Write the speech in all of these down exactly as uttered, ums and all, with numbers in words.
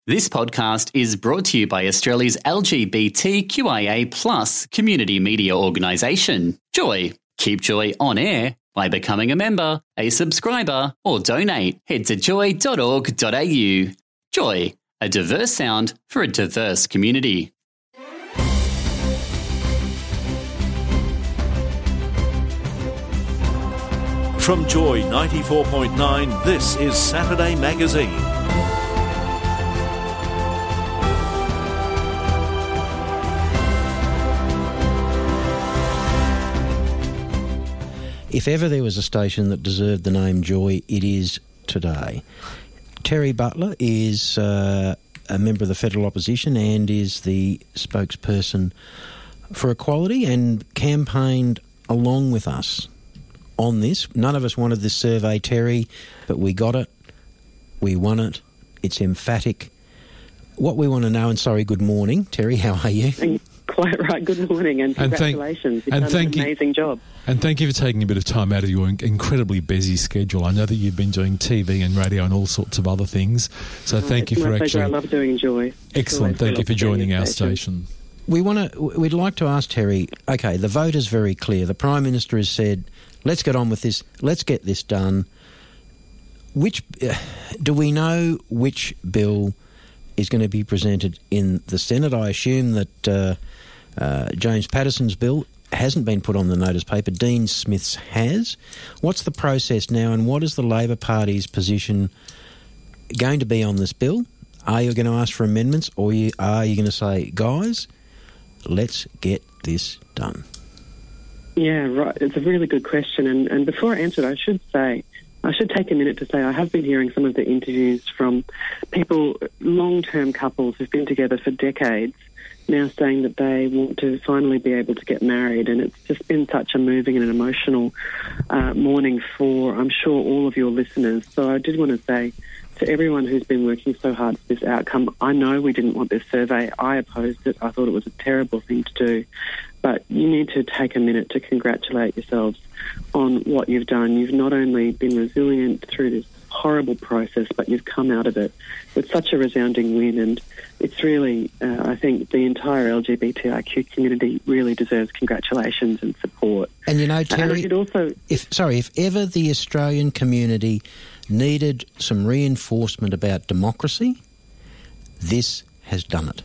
This podcast is brought to you by Australia's L G B T Q I A plus community media organisation, Joy. Keep Joy on air by becoming a member, a subscriber, or donate. Head to joy dot org dot a u. Joy, a diverse sound for a diverse community. From Joy ninety-four point nine, this is Saturday Magazine. If ever there was a station that deserved the name Joy, it is today. Terry Butler is uh, a member of the federal opposition and is the spokesperson for equality and campaigned along with us on this. None of us wanted this survey, Terry, but we got it. We won it. It's emphatic. What we want to know, and sorry, good morning, Terry, how are you? Quite right. Good morning and congratulations. And thank, You've and done thank an amazing you, job. And thank you for taking a bit of time out of your incredibly busy schedule. I know that you've been doing T V and radio and all sorts of other things. So Oh, thank you it's for my actually... pleasure. I love doing Joy. Excellent. Thank you for joining our station. We want to. We'd like to ask Terry. Okay, the vote is very clear. The Prime Minister has said, "Let's get on with this. Let's get this done." Which uh, do we know which bill is going to be presented in the Senate? I assume that uh, uh, James Patterson's bill hasn't been put on the notice paper. Dean Smith's has. What's the process now, and what is the Labor Party's position going to be on this bill? Are you going to ask for amendments, or you, are you going to say, guys, let's get this done? Yeah, right. It's a really good question. And, and before I answer it, I should say, I should take a minute to say I have been hearing some of the interviews from people, long-term couples who've been together for decades, now saying that they want to finally be able to get married. And it's just been such a moving and an emotional uh, morning for, I'm sure, all of your listeners. So I did want to say to everyone who's been working so hard for this outcome, I know we didn't want this survey. I opposed it. I thought it was a terrible thing to do. But you need to take a minute to congratulate yourselves on what you've done. You've not only been resilient through this horrible process, but you've come out of it with such a resounding win. And it's really, uh, I think, the entire L G B T I Q community really deserves congratulations and support. And you know, Terry, it also, if sorry, if ever the Australian community needed some reinforcement about democracy, this has done it.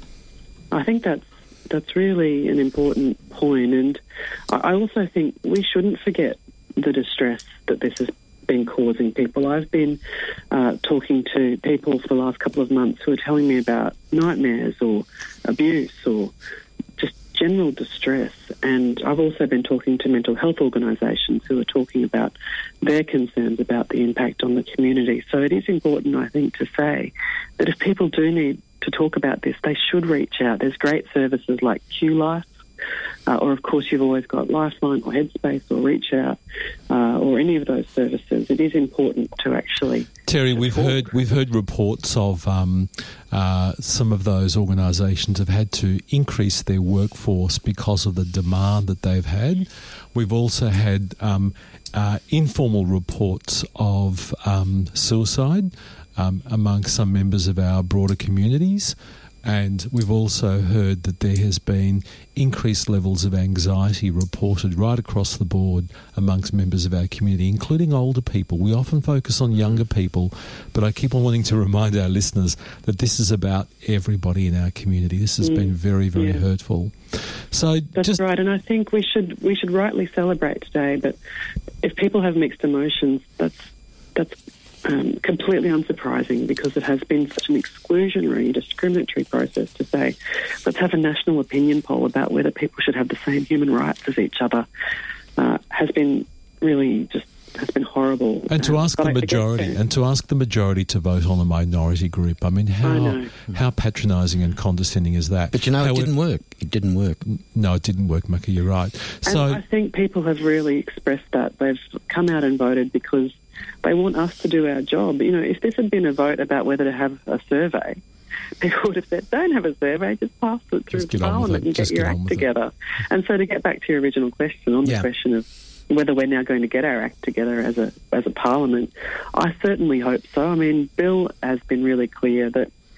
I think that's that's really an important point. And I also think we shouldn't forget the distress that this has been causing people. I've been uh, talking to people for the last couple of months who are telling me about nightmares or abuse or just general distress. And I've also been talking to mental health organisations who are talking about their concerns about the impact on the community. So it is important, I think, to say that if people do need to talk about this, they should reach out. There's great services like Q Life, uh, or of course you've always got Lifeline or Headspace or Reach Out, uh, or any of those services. It is important to actually. Terry, we've support. heard we've heard reports of um, uh, some of those organisations have had to increase their workforce because of the demand that they've had. We've also had um, uh, informal reports of um, suicide Um, among some members of our broader communities, and we've also heard that there has been increased levels of anxiety reported right across the board amongst members of our community, including older people. We often focus on younger people, but I keep on wanting to remind our listeners that this is about everybody in our community. This has mm. been very, very yeah. hurtful. So That's just, right, and I think we should we should rightly celebrate today, but if people have mixed emotions, that's that's Um, completely unsurprising, because it has been such an exclusionary, discriminatory process to say, let's have a national opinion poll about whether people should have the same human rights as each other, uh, has been really just has been horrible. And to ask uh, the majority, and to ask the majority to vote on a minority group. I mean, how I how patronising and condescending is that? But you know, how it didn't it, work. It didn't work. No, it didn't work, Macca, you're right. And So I think people have really expressed that. They've come out and voted because they want us to do our job. You know, if this had been a vote about whether to have a survey, people would have said, don't have a survey, just pass it through Parliament and get Just your get act together. It. And so to get back to your original question on yeah. the question of whether we're now going to get our act together as a as a Parliament, I certainly hope so. I mean, Bill has been really clear that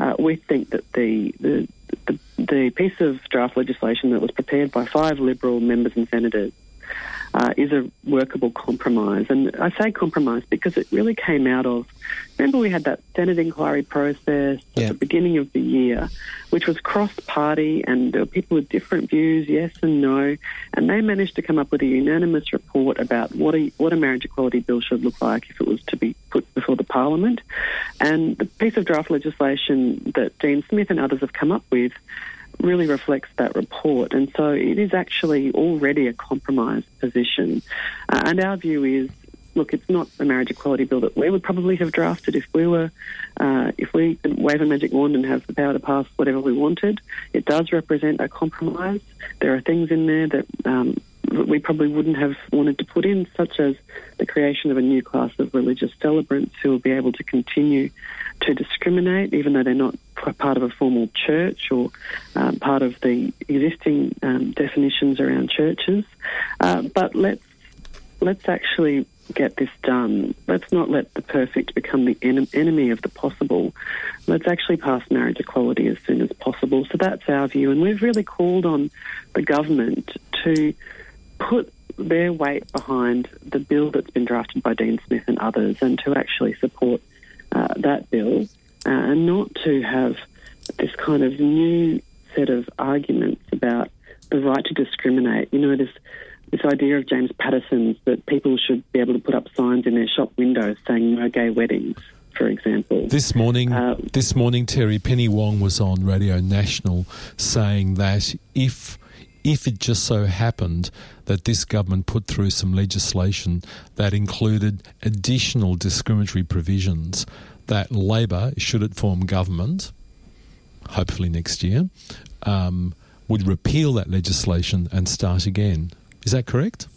uh, we think that the, the the the piece of draft legislation that was prepared by five Liberal members and senators Uh, is a workable compromise. And I say compromise because it really came out of, remember we had that Senate inquiry process at yeah. the beginning of the year, which was cross-party, and there were people with different views, yes and no, and they managed to come up with a unanimous report about what a, what a marriage equality bill should look like if it was to be put before the Parliament. And the piece of draft legislation that Dean Smith and others have come up with really reflects that report, and so it is actually already a compromise position. Uh, and our view is, look, it's not a marriage equality bill that we would probably have drafted if we were, uh, if we could wave a magic wand and have the power to pass whatever we wanted. It does represent a compromise. There are things in there that um, we probably wouldn't have wanted to put in, such as the creation of a new class of religious celebrants who will be able to continue to discriminate, even though they're not part of a formal church or um, part of the existing um, definitions around churches. Uh, but let's let's actually get this done. Let's not let the perfect become the en- enemy of the possible. Let's actually pass marriage equality as soon as possible. So that's our view, and we've really called on the government to put their weight behind the bill that's been drafted by Dean Smith and others, and to actually support uh, that bill, uh, and not to have this kind of new set of arguments about the right to discriminate. You know, this this idea of James Patterson's that people should be able to put up signs in their shop windows saying no gay weddings, for example. This morning, uh, this morning, Terry, Penny Wong was on Radio National saying that if if it just so happened that this government put through some legislation that included additional discriminatory provisions, that Labor, should it form government, hopefully next year, um, would repeal that legislation and start again. Is that correct?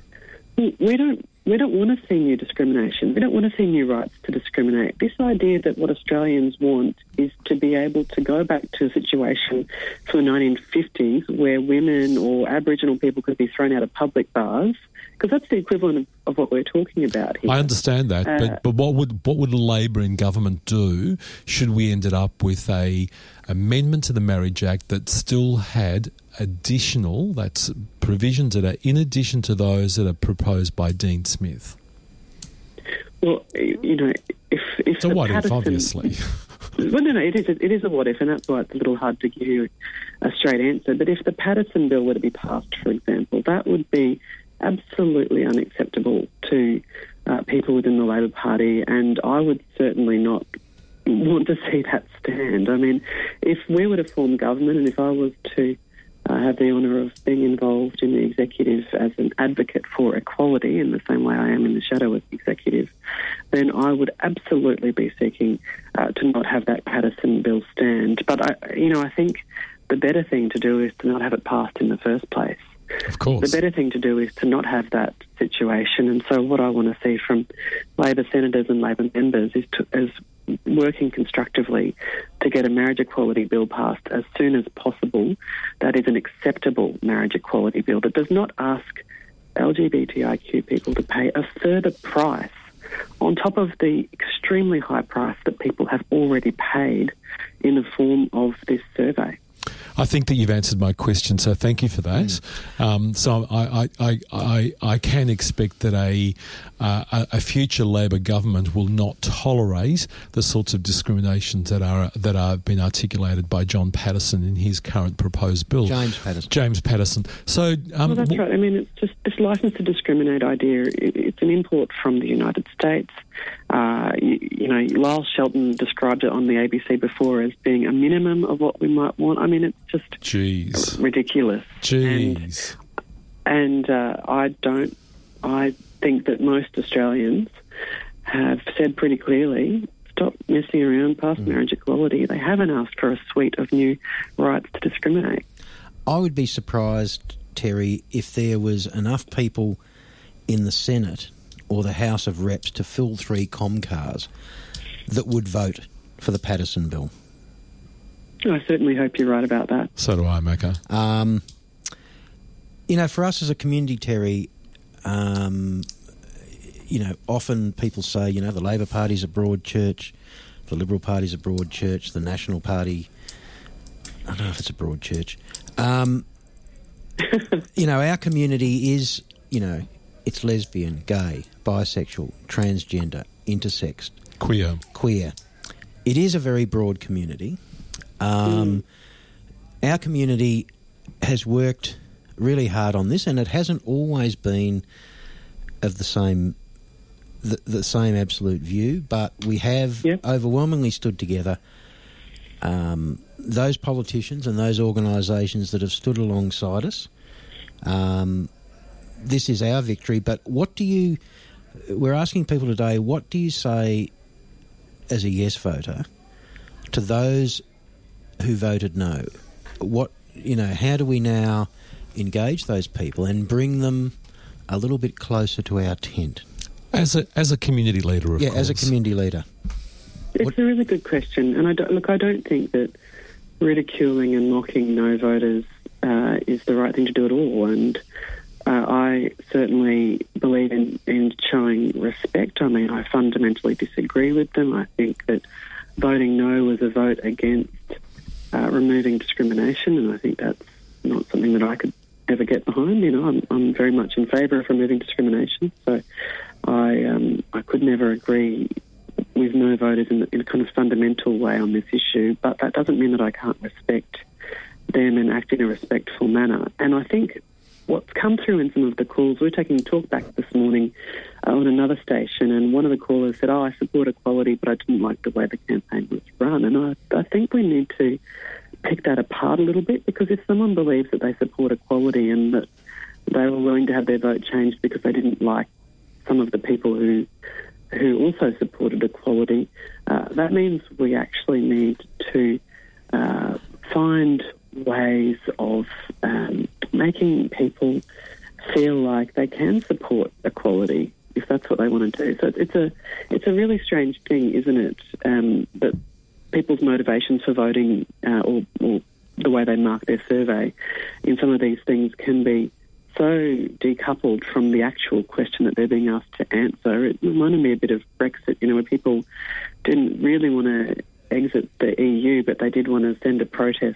We don't we don't want to see new discrimination. We don't want to see new rights to discriminate. This idea that what Australians want is to be able to go back to a situation from the nineteen fifties where women or Aboriginal people could be thrown out of public bars, because that's the equivalent of, of what we're talking about here. I understand that, uh, but but what would what would Labor in government do should we ended up with a amendment to the Marriage Act that still had additional, that's provisions that are in addition to those that are proposed by Dean Smith? Well, you know, if if it's a what Patterson, if, obviously. Well, no, no, it is a, it is a what if, and that's why it's a little hard to give you a straight answer. But if the Patterson bill were to be passed, for example, that would be absolutely unacceptable to uh, people within the Labor Party, and I would certainly not want to see that stand. I mean, if we were to form government, and if I was to uh, have the honour of being involved in the executive as an advocate for equality in the same way I am in the shadow of the executive, then I would absolutely be seeking uh, to not have that Patterson bill stand. But, I, you know, I think the better thing to do is to not have it passed in the first place. Of course. The better thing to do is to not have that situation. And so what I want to see from Labor senators and Labor members is, to, is working constructively to get a marriage equality bill passed as soon as possible. That is an acceptable marriage equality bill that does not ask L G B T I Q people to pay a further price on top of the extremely high price that people have already paid in the form of this survey. I think that you've answered my question, so thank you for that. Mm. Um, so I, I, I, I can expect that a, uh, a future Labor government will not tolerate the sorts of discriminations that are that are being articulated by John Patterson in his current proposed bill. James Patterson. James Patterson. So, um, well, that's right. I mean, it's just this licence to discriminate idea. It, it's an import from the United States. Uh, you, you know, Lyle Shelton described it on the A B C before as being a minimum of what we might want. I mean, it's just Jeez. ridiculous. Jeez. And, and uh, I don't. I think that most Australians have said pretty clearly, stop messing around past mm. marriage equality. They haven't asked for a suite of new rights to discriminate. I would be surprised, Terry, if there was enough people in the Senate or the House of Reps to fill three com cars that would vote for the Patterson bill. I certainly hope you're right about that. So do I, Mecca. Um, you know, for us as a community, Terry, um, you know, often people say, you know, the Labor Party's a broad church, The Liberal Party's a broad church. The National Party, I don't know if it's a broad church. Um, you know, our community is, you know, it's lesbian, gay, bisexual, transgender, intersex, Queer. queer. It is a very broad community. Um, mm. Our community has worked really hard on this, and it hasn't always been of the same the, the same absolute view, but we have yep. overwhelmingly stood together. Um, those politicians and those organisations that have stood alongside us, um, this is our victory. But what do you... We're asking people today, what do you say as a yes voter to those who voted no? What, you know, how do we now engage those people and bring them a little bit closer to our tent? As a as a community leader, of yeah, course. as a community leader. It's What- a really good question, and I don't, look, I don't think that ridiculing and mocking no voters uh, is the right thing to do at all, and uh, I certainly believe in, in showing respect. I mean, I fundamentally disagree with them. I think that voting no was a vote against uh, removing discrimination, and I think that's not something that I could ever get behind. You know, I'm, I'm very much in favour of removing discrimination, so I um, I could never agree with no voters in, in a kind of fundamental way on this issue, but that doesn't mean that I can't respect them and act in a respectful manner. And I think what's come through in some of the calls, we were taking talk back this morning uh, on another station, and one of the callers said, oh, I support equality, but I didn't like the way the campaign was run. And I, I think we need to pick that apart a little bit, because if someone believes that they support equality and that they were willing to have their vote changed because they didn't like some of the people who who also supported equality, uh, that means we actually need to uh, find ways of um, making people feel like they can support equality if that's what they want to do. So it's a it's a really strange thing, isn't it, um, that people's motivations for voting uh, or, or the way they mark their survey in some of these things can be so decoupled from the actual question that they're being asked to answer. It reminded me a bit of Brexit, you know, where people didn't really want to exit the E U, but they did want to send a protest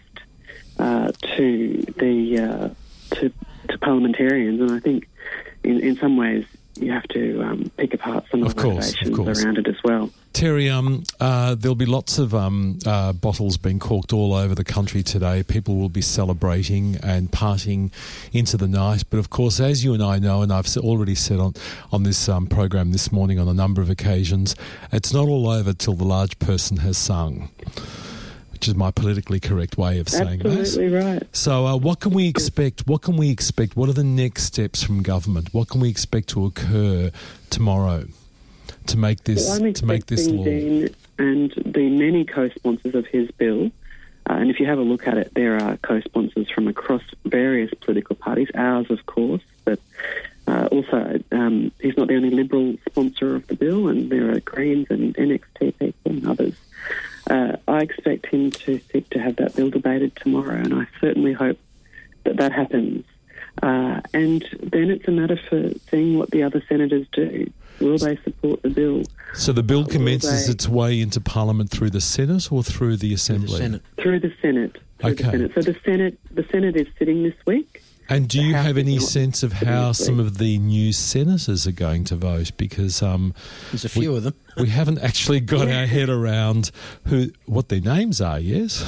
uh, to the uh, to, to parliamentarians. And I think in, in some ways you have to um, pick apart some of, Of the course, of motivations course. around it as well. Terry, um, uh, there'll be lots of um, uh, bottles being corked all over the country today. People will be celebrating and partying into the night. But of course, as you and I know, and I've s- already said on, on this um, program this morning on a number of occasions, it's not all over till the large person has sung, which is my politically correct way of saying that. Absolutely right. So uh, what can we expect? What can we expect? What are the next steps from government? What can we expect to occur tomorrow to make this Well, I'm to make this expecting law? Dean and the many co-sponsors of his bill, uh, and if you have a look at it, there are co-sponsors from across various political parties, ours of course, but uh, also um, he's not the only Liberal sponsor of the bill, and there are Greens and N X T people and others. Uh, I expect him to seek to have that bill debated tomorrow, and I certainly hope that that happens. Uh, and then it's a matter for seeing what the other senators do. Will they support the bill? So the bill Uh, will commences they- its way into Parliament through the Senate or through the Assembly? The Senate. Through the Senate. Through Okay. the Senate. So the Senate, the Senate is sitting this week. And do The you House have is any not sense of sitting how this some week. of the new senators are going to vote? Because um, There's a few we, of them. we haven't actually got our head around who what their names are, yes?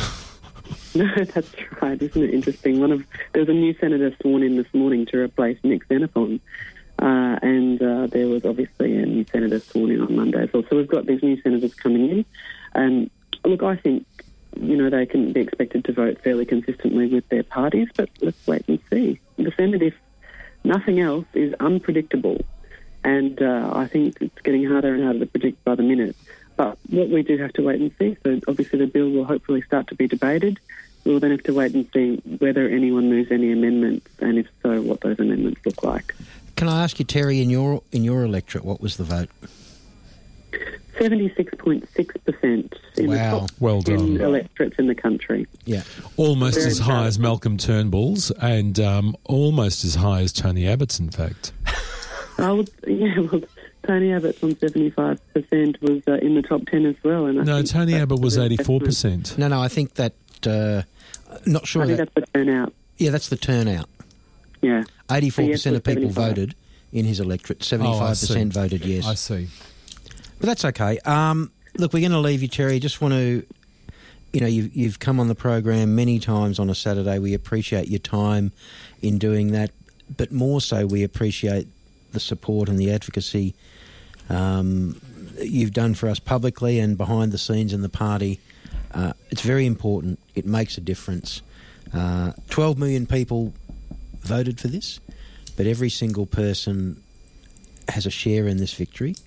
No, that's right. Isn't it interesting? One of there was a new senator sworn in this morning to replace Nick Xenophon, uh, and uh, there was obviously a new senator sworn in on Monday as well. So we've got these new senators coming in, and look, I think you know they can be expected to vote fairly consistently with their parties, but let's wait and see. The Senate, if nothing else, is unpredictable, and uh, I think it's getting harder and harder to predict by the minute. But what we do have to wait and see, so obviously the bill will hopefully start to be debated. We'll then have to wait and see whether anyone moves any amendments, and if so, what those amendments look like. Can I ask you, Terry, in your in your electorate, what was the vote? seventy-six point six percent in Wow. the top Well ten done. electorates in the country. Yeah. Almost Very as high proud. as Malcolm Turnbull's and um, almost as high as Tony Abbott's, in fact. I would, yeah, well, Tony Abbott's on seventy-five percent was uh, in the top ten as well. And I No, think Tony that's Abbott was a eighty-four testament. percent. No, no, I think that, uh, not sure I think that, that's the turnout. yeah, that's the turnout. Yeah. eighty-four percent So yes, of people seventy-five. voted in his electorate, seventy-five percent voted yes. I see. But that's okay. Um, look, we're going to leave you, Terry. Just want to, you know, you've, you've come on the program many times on a Saturday. We appreciate your time in doing that, but more so we appreciate the support and the advocacy um, you've done for us publicly and behind the scenes in the party. Uh, it's very important. It makes a difference. Uh, twelve million people voted for this, but every single person has a share in this victory,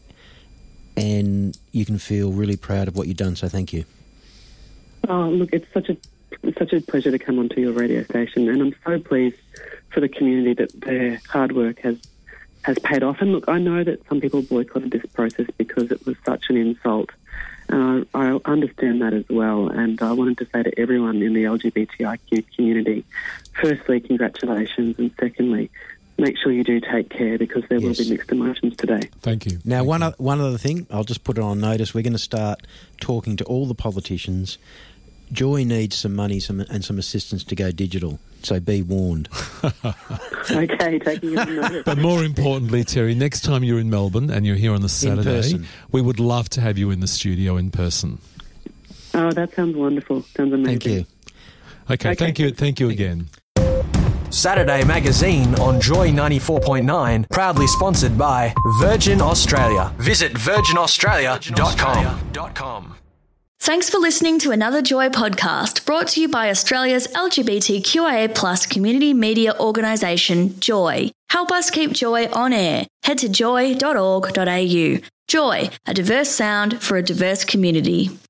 and you can feel really proud of what you've done, so thank you. Oh, look, it's such a it's such a pleasure to come onto your radio station, and I'm so pleased for the community that their hard work has has paid off. And look, I know that some people boycotted this process because it was such an insult. Uh, I understand that as well, and I wanted to say to everyone in the L G B T I Q community, firstly, congratulations, and secondly, make sure you do take care because there Yes. will be mixed emotions today. Thank you. Now, Thank one, you. o- one other thing, I'll just put it on notice. We're going to start talking to all the politicians. Joy needs some money some, and some assistance to go digital, so be warned. Okay, taking it on notice. But more importantly, Terry, next time you're in Melbourne and you're here on the Saturday, person. we would love to have you in the studio in person. Oh, that sounds wonderful. Sounds amazing. Thank you. Okay, Okay. thank you, thank you again. Saturday Magazine on Joy ninety-four point nine, proudly sponsored by Virgin Australia. Visit virgin australia dot com. Thanks for listening to another Joy podcast brought to you by Australia's L G B T Q I A plus community media organisation, Joy. Help us keep Joy on air. Head to joy dot org dot a u. Joy, a diverse sound for a diverse community.